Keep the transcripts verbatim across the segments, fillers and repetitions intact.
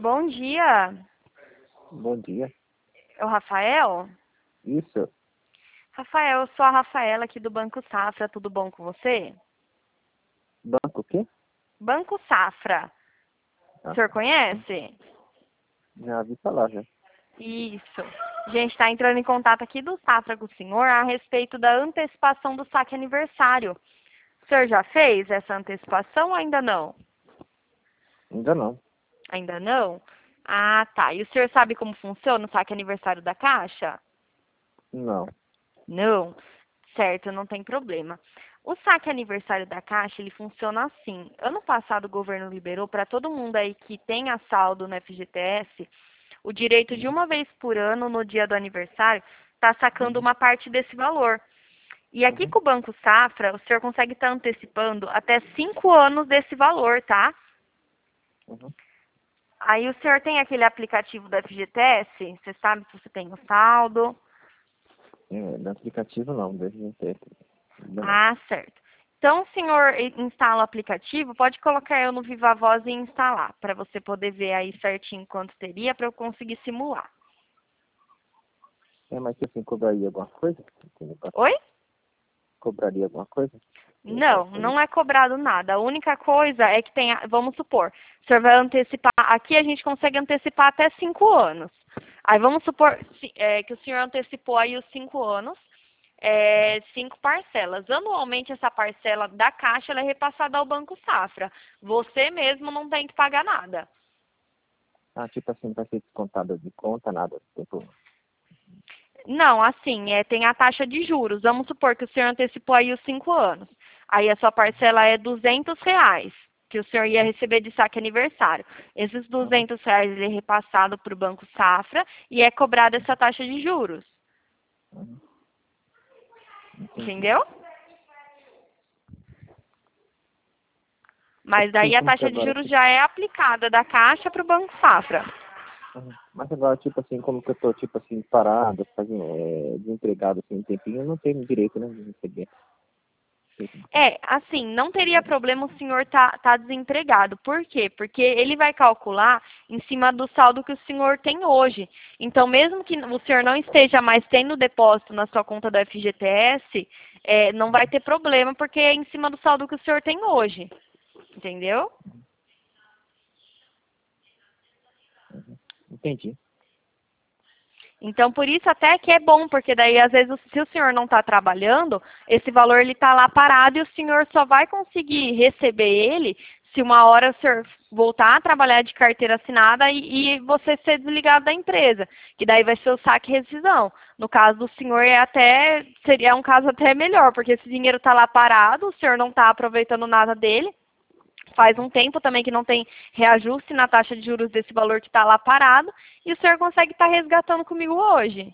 Bom dia. Bom dia. É o Rafael? Isso. Rafael, eu sou a Rafaela aqui do Banco Safra. Tudo bom com você? Banco o quê? Banco Safra. Ah, O senhor conhece? já vi falar, já. Isso. A gente está entrando em contato aqui do Safra com o senhor a respeito da antecipação do saque aniversário. O senhor já fez essa antecipação ou ainda não? Ainda não. Ainda não? Ah, tá. E o senhor sabe como funciona o saque aniversário da Caixa? Não. Não? Certo, não tem problema. O saque aniversário da Caixa, ele funciona assim. Ano passado o governo liberou para todo mundo aí que tenha saldo no F G T S o direito de uma vez por ano, no dia do aniversário, estar tá sacando uma parte desse valor. E aqui Uhum. com o Banco Safra, o senhor consegue estar tá antecipando até cinco anos desse valor, tá? Uhum. Aí o senhor tem aquele aplicativo do F G T S? Você sabe se você tem o saldo? É, no aplicativo não, deve ter. Ainda não. Ah, certo. Então, o senhor instala o aplicativo, pode colocar eu no Viva Voz e instalar, para você poder ver aí certinho quanto teria, para eu conseguir simular. É, mas assim, cobraria alguma coisa? Oi? Cobraria alguma coisa? Não, não é cobrado nada. A única coisa é que tem, a- vamos supor, o senhor vai antecipar, aqui a gente consegue antecipar até cinco anos. Aí vamos supor se- é, que o senhor antecipou aí os cinco anos, é, cinco parcelas. Anualmente essa parcela da Caixa ela é repassada ao Banco Safra. Você mesmo não tem que pagar nada. Ah, tipo assim, não vai ser descontada de conta, nada. Tipo, Não, assim, é, tem a taxa de juros. Vamos supor que o senhor antecipou aí os cinco anos. Aí a sua parcela é duzentos reais, que o senhor ia receber de saque aniversário. Esses uhum. duzentos reais ele é repassado para o Banco Safra e é cobrada essa taxa de juros. Uhum. Entendi. Entendeu? É Mas porque daí a como que taxa de agora, juros tipo, já é aplicada da Caixa para o Banco Safra. uhum. Mas agora, tipo assim, como que eu tô, tipo assim, parado, fazendo, é, desempregado assim um tempinho, eu não tenho direito, né, de receber. É, assim, não teria problema o senhor tá, tá desempregado. Por quê? Porque ele vai calcular em cima do saldo que o senhor tem hoje. Então, mesmo que o senhor não esteja mais tendo depósito na sua conta do F G T S, é, não vai ter problema, porque é em cima do saldo que o senhor tem hoje. Entendeu? Uhum. Entendi. Então, por isso até que é bom, porque daí, às vezes, se o senhor não está trabalhando, esse valor ele está lá parado e o senhor só vai conseguir receber ele se uma hora o senhor voltar a trabalhar de carteira assinada e, e você ser desligado da empresa, que daí vai ser o saque e rescisão. No caso do senhor, é até, seria um caso até melhor, porque esse dinheiro está lá parado, o senhor não está aproveitando nada dele, faz um tempo também que não tem reajuste na taxa de juros desse valor que está lá parado, e o senhor consegue estar resgatando comigo hoje.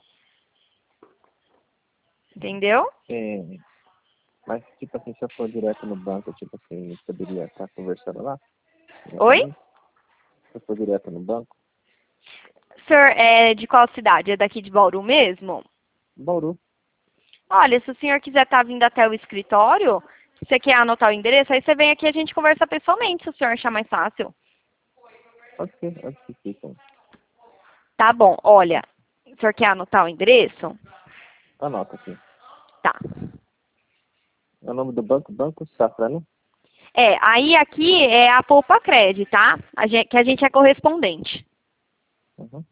Entendeu? É, mas, tipo assim, se eu for direto no banco, tipo assim, eu poderia estar conversando lá, Oi? diretamente? Se eu for direto no banco? O senhor é de qual cidade? É daqui de Bauru mesmo? Bauru. Olha, se o senhor quiser estar vindo até o escritório, você quer anotar o endereço, aí você vem aqui e a gente conversa pessoalmente, se o senhor achar mais fácil. Pode ser, pode ser, então. Tá bom, olha, o senhor quer anotar o endereço? Anota aqui. Tá. É o nome do banco? Banco Safra, né? É, aí aqui é a Poupa Cred, tá? A gente, que a gente é correspondente. Uhum.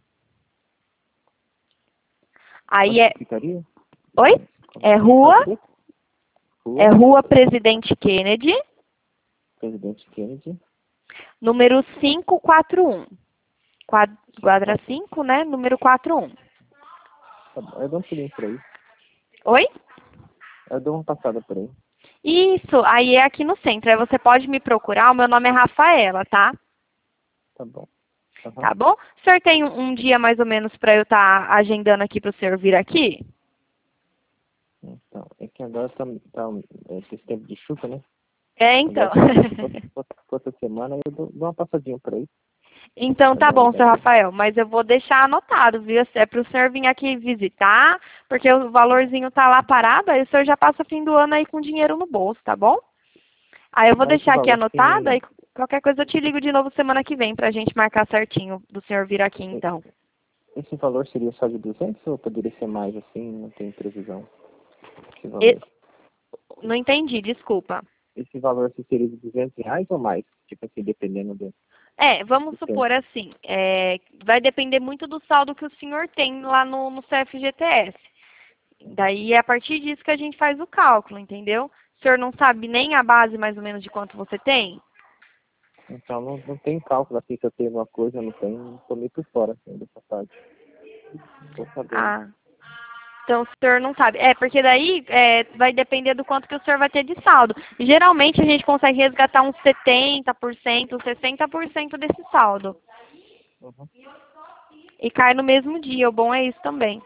Aí Onde é... que ficaria? Oi? É Qual rua, direito? é Rua Rua Presidente Kennedy, Presidente Kennedy. número quinhentos e quarenta e um. Quad- Quadra Quatro. cinco, né? Número quarenta e um. Tá bom. Eu dou um pulinho por aí. Oi? Eu dou uma passada por aí. Isso, aí é aqui no centro. Aí você pode me procurar, o meu nome é Rafaela, tá? Tá bom. Aham. Tá bom? O senhor tem um, um dia mais ou menos para eu estar agendando aqui para o senhor vir aqui? Então, é que agora tá, tá é, esse tempo de chuva, né? É, Agora, então. se fosse, fosse, fosse, fosse semana, eu dou, dou uma passadinha por aí. Então Pra tá dar uma bom, seu olhadinha. Rafael, mas eu vou deixar anotado, viu? É para o senhor vir aqui visitar, porque o valorzinho tá lá parado, aí o senhor já passa fim do ano aí com dinheiro no bolso, tá bom? Aí eu vou Mas esse deixar aqui valor anotado, assim, aí... Qualquer coisa eu te ligo de novo semana que vem pra gente marcar certinho do senhor vir aqui, então. Esse valor seria só de duzentos ou poderia ser mais assim? Não tem previsão. Esse valor, E... Não entendi, desculpa. esse valor assim, seria de duzentos reais ou mais? Tipo assim, dependendo do... É, vamos do supor tempo. assim, é, vai depender muito do saldo que o senhor tem lá no, no C F G T S. Daí é a partir disso que a gente faz o cálculo, entendeu? O senhor não sabe nem a base mais ou menos de quanto você tem? Então não, não tem cálculo assim, se eu tenho alguma coisa, eu não tenho, tô meio por fora assim, dessa parte. Tô sabendo. Ah, então o senhor não sabe. É, porque daí é, vai depender do quanto que o senhor vai ter de saldo. Geralmente a gente consegue resgatar uns setenta por cento, sessenta por cento desse saldo. Uhum. E cai no mesmo dia, o bom é isso também.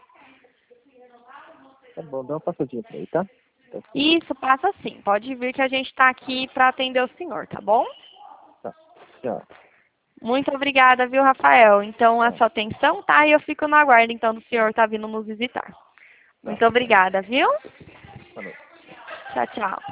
Tá bom, dá uma passadinha pra aí, tá? Tá, Isso, passa sim. Pode vir que a gente está aqui para atender o senhor, tá bom? tá. Tchau. Muito obrigada, viu, Rafael? Então, a Tá, sua atenção, tá? E eu fico no aguardo, então, do senhor estar vindo nos visitar. tá, Muito tá. obrigada, viu? Falou. Tchau, tchau.